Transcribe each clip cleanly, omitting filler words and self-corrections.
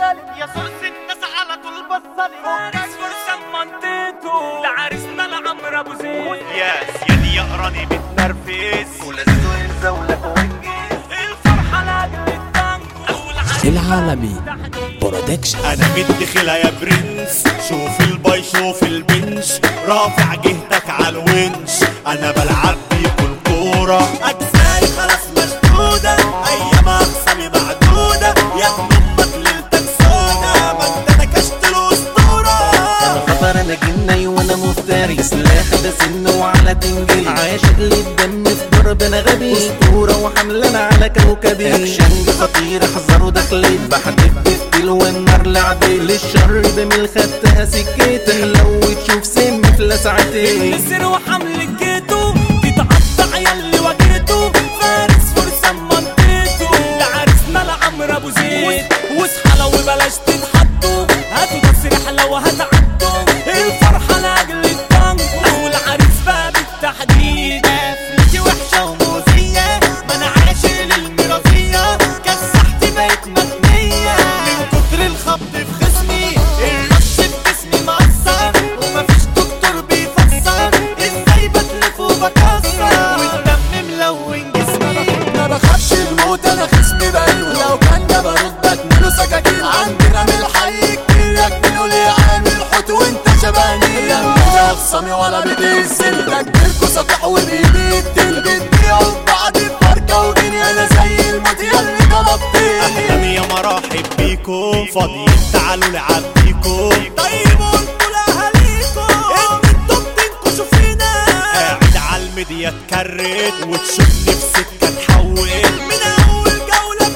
غالي يا صرص الناس على طول بصلي فارس فرسان منطقته لعريسنا لعمرو ابو زيد ياس يدي يقراني متنرفز ولازم ينزولك وانجز الفرحة لاجل التانجو العالمي برودكشن. انا مدخلها يا برنس، شوف الباي شوف البنش، رافع جهتك على الونش، انا بلعب بيكم كورة، اجزاري خلاص مشدودة، ايام اخصامي معدودة، يا ابن امك ليلتك سودا، ما انت نكشت الاسطورة. انا خطر انا جني وانا مفتري، سلاح ده سن وعلى تنجلي، عاشق للدم في ضرب انا غبي، اسطورة وحملنا على كوكبي، اكشنج خطير احذروا دخلي، بحدف بالديل والنار لعبي، للشر ده من الخدتها سكيته، لو تشوف سم في لسعتي النسر وحمل الجيتو تتقطع ياللي واجهته، فارس فرسان منطقته لعريسنا لعمرو ابو زيد، واصحى لو بلاش تتحطوا، هاتوا تصريح لو هتعدوا، الفرحة لاجل التانجو والعريس بقى بالتحديد، قفلتي وحشة ومؤذية، ما انا عاشق للميراثية، كسحت بقيت مجنية من كتر الخبط في خصمي، الرش في جسمي مقصر، ومفيش دكتور بيفسر ازاي بتلف وبكسر، والدم ملون جسمي، ما بخافش الموت انا خصمي بقلو، لو كان ده برد اتنينه سكاكين، عندنا من الحي كتير يكملوا لي عامل حوت وانت شباني، لا مش اخصامي ولا بتهزني، ده كبيركوا سطح وبيدي الدل، بتبيعوا بعض بفركة وديني، انا زي الموت ياللي طلبتني. اهلا يا مرحب بيكم، فاضيين تعالوا لعب بيكم، طيب قلتوا لاهاليكم ان انتوا بتنكشوا فينا، قاعد على الميديا اتكرت وتشوفني في سكه تحول، من اول جوله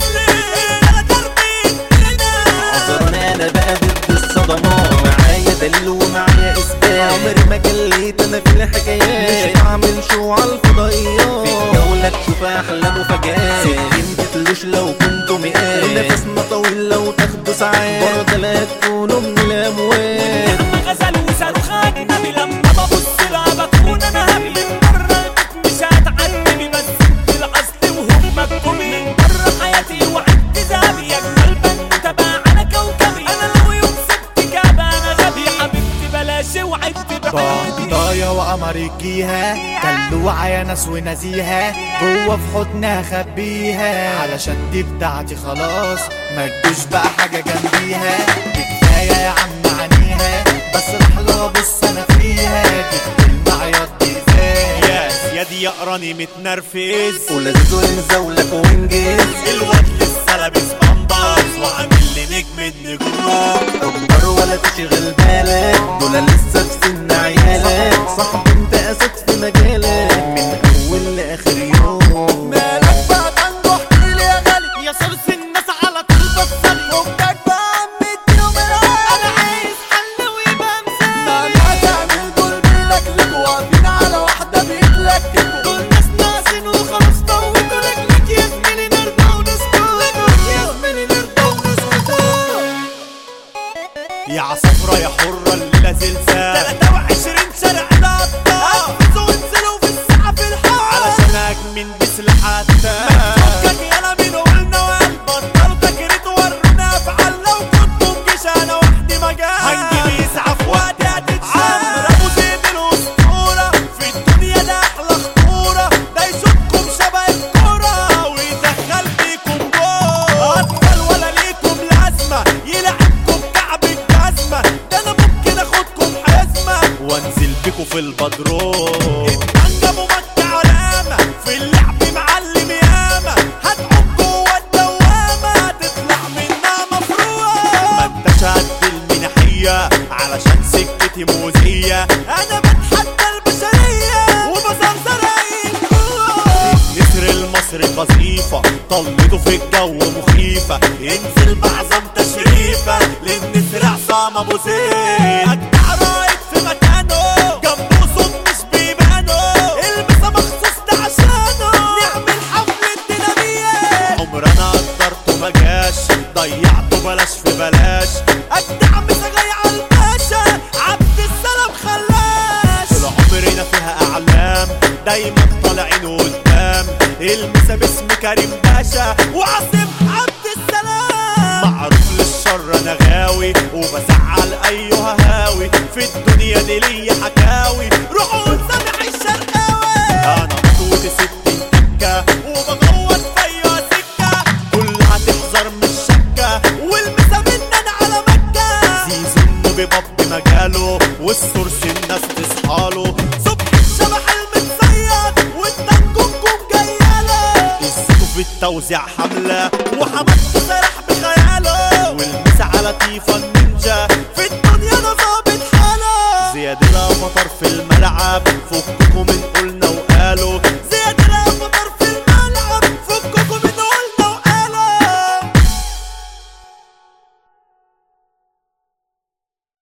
بتسلم انا تربيت هنا، عذرنا انا بقى ضد الصدمات، معايا دليل ومعايا اثبات، عمري ما جليت انا في الحكايات، مش بعمل شو على الفضائيات، في الجولة تشوف احلى مفاجآت، سكين تتلوش لو كنتوا مئات، ونفسنا طويل لو تاخدوا ساعات، برضه لا تكونوا من الاموات، لما غزل وصاروخ اجنبي، لما ببص لها بكون انا هبي، من بره البيت مش هتعدي، بس انت الاصل وهم مكتوبي، من بره حياتي وعدت ذهبي، يا اجمل بنوته بقى على كوكبي، انا لو يوم سبتك ابقى انا غبي، حبيبتي بلاش وعدت بحبي، ضايع وقمريكيها، دلوعة يا ناس ونزيها، جوه في حضنها خبيها، علشان دي بتاعتي خلاص، ما تجوش بقى حاجة جنبيها، دي كفاية يا عم عنيها، بس راح لها بص انا فيها، دي كلمة عياط دي ازاي، ياس يا دي يقراني متنرفز، ولازم ينزولك وانجز، الواد لسه لابس بامبرز، وعامل لي نجم النجوم، اكبر ولا تشغل بالك، دول لسه في سن عيالك، صاحب انت اسد في مجالك، من اول لاخر يوم، مالك بقى تنجح احكيلي يا غالي، يا صرص الناس على طول بصلي، فكك بقى عم اديهم العالي، انا عايز حل ويبقى ما مثال، هتعمل دول بيلكلكوا، واقفين على واحدة بيتلككوا، دول ناس ناقصين وخلاص طوتوا رجلك، يا زميلي نرضى ونسكت، يا زميلي نرضى ونسكت، يا عصفرة يا حرة الليلة زلزال، 23 شارع الأبطال، قفزوا وانزلوا في الساعة في الحال، علشان أجمل بسلاحاتنا، فكك يالا مين قلنا وقال، بطلوا تجريد ورونا أفعال، لو كنتوا مجيش أنا وحدي مجال، هنجيب يسعى في وقت هتتشال، عمرو أبو زيد الأسطورة، في الدنيا ده أحلى خطورة، ده يشوفكم شبه الكورة، ويدخل فيكم جول، أطفال ولا ليكم لازمة، يلعبكم كعب الجزمة، ده أنا ممكن آخدكم حزمة، وأنزل بيكم في البدرون، اتنجموا مكة علامة، في اللعب معلم ياما، هتعوم جوه الدوامة، تطلع منها مفروض، ما انتش قد المنحية، علشان سكتي مؤذية، أنا بتحدى البشرية، وبزرزر أي جوه، النسر المصري قذيفة، طلته في الجو مخيفة، انزل بعظم تشريفة، للنسر عصام أبو زيد، أجدع رايد في مكانه، جنبه صوت مش بيبانه، المسا مخصوص ده عشانه، نعمل حفلة دينامية، عمرنا قدرته مجاش، ضيعته بلاش في بلاش، أجدع مسا جاي عالباشا، عبد السلام خلاش، طول عمرنا فيها أعلام، دايما طالعين قدام، المسا باسم كريم باشا، وعاصم عبد السلام، معروف للشر انا غاوي وبزعل ايها هاوي في الدنيا دي ليا حكاوي روحوا سامح الشرقاوي انا مطوتي 60 تكه وبغوط في ايها سكه كلها تحذر من الشكه والمسا مننا على مكه زيزو النوبي باب مجاله والسورس الناس تصحاله صبح الشبح المتصيد والتنكمكم جاياله الزيتو في التوزيع حمله وحمد سرح بخياله والمسا على تيفا النينجا في الدنيا ده ظابط حاله زياد الافطر في الملعب فككم من قلنا